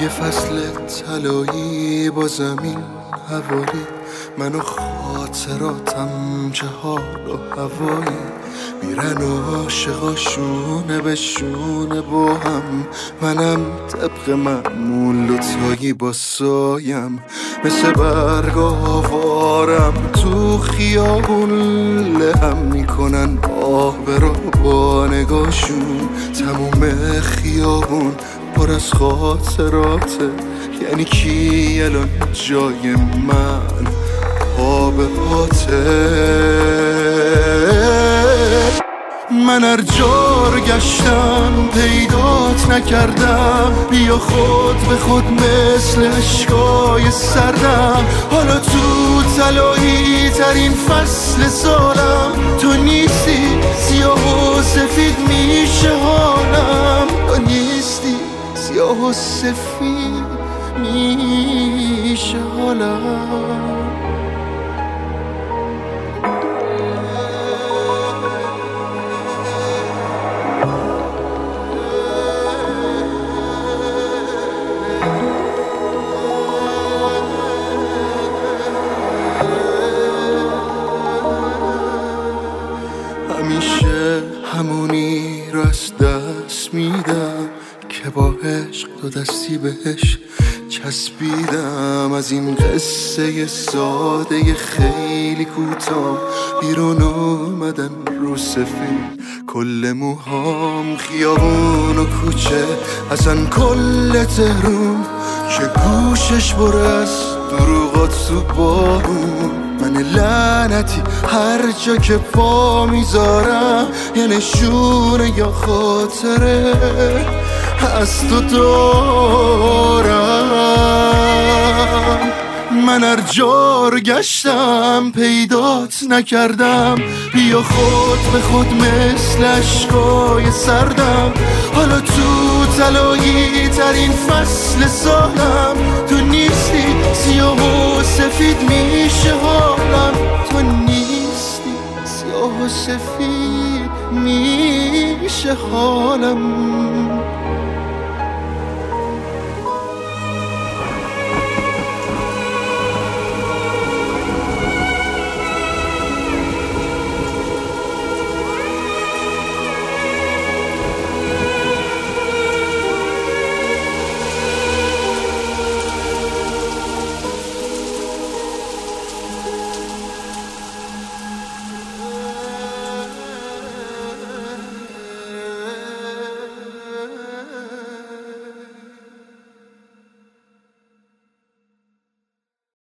یه فصل طلایی با زمین حوالی، من و خاطراتم چه حال و هوایی. میرن عاشقا شونه به شونه با هم، منم طبق معمول لطایی با سایم. مثل برگ آوارم تو خیابون لهم میکنن آبرا با نگاشون. تموم خیابون پر از خاطراته، یعنی کی الان جای من پا به پاته. من هر جا گشتم پیدات نکردم، بیا خود به خود مثل عشقای سردم. حالا تو طلایی ترین فصل سالم، تو نیستی سیاه و سفید میشه حالم. تو نیستی سیاه و سفید میشه حالم. همیشه همونی رو از دست میدم که با عشق دو دستی بهش چسبیدم. از این قصه ساده خیلی کوتاه بیرون اومدن رو سفید کل موهام. خیابون و کوچه اصلا کل تهرون که گوشش پر از دروغات تو بارون. من لعنتی هر جا که پا میذارم یه نشونه یا خاطره از تو دارم. من هر جا گشتم پیدات نکردم، بیا خود به خود مثل عشقای سردم. حالا تو طلایی ترین فصل سالم، تو نیستی سیاه و سفید میشه حالم. تو نیستی سیاه و سفید میشه حالم.